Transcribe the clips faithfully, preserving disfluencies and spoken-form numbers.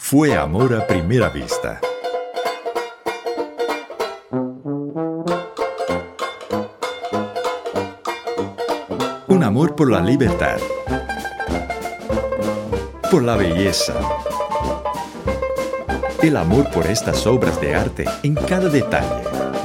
Fue amor a primera vista. Un amor por la libertad, por la belleza, el amor por estas obras de arte en cada detalle,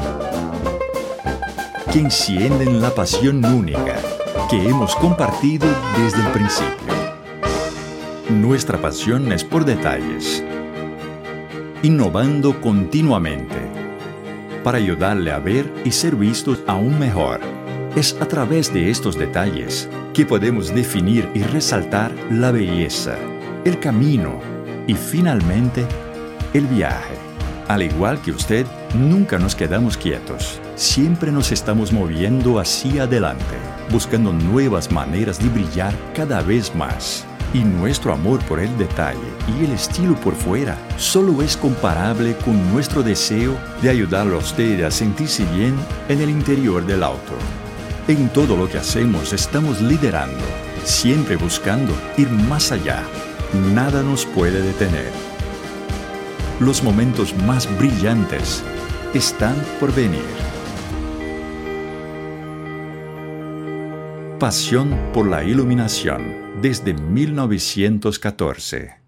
que encienden la pasión única que hemos compartido desde el principio. Nuestra pasión es por detalles, innovando continuamente para ayudarle a ver y ser vistos aún mejor. Es a través de estos detalles que podemos definir y resaltar la belleza, el camino y finalmente el viaje. Al igual que usted, nunca nos quedamos quietos. Siempre nos estamos moviendo hacia adelante, buscando nuevas maneras de brillar cada vez más. Y nuestro amor por el detalle y el estilo por fuera solo es comparable con nuestro deseo de ayudarlo a usted a sentirse bien en el interior del auto. En todo lo que hacemos estamos liderando, siempre buscando ir más allá. Nada nos puede detener. Los momentos más brillantes están por venir. Pasión por la iluminación desde mil novecientos catorce.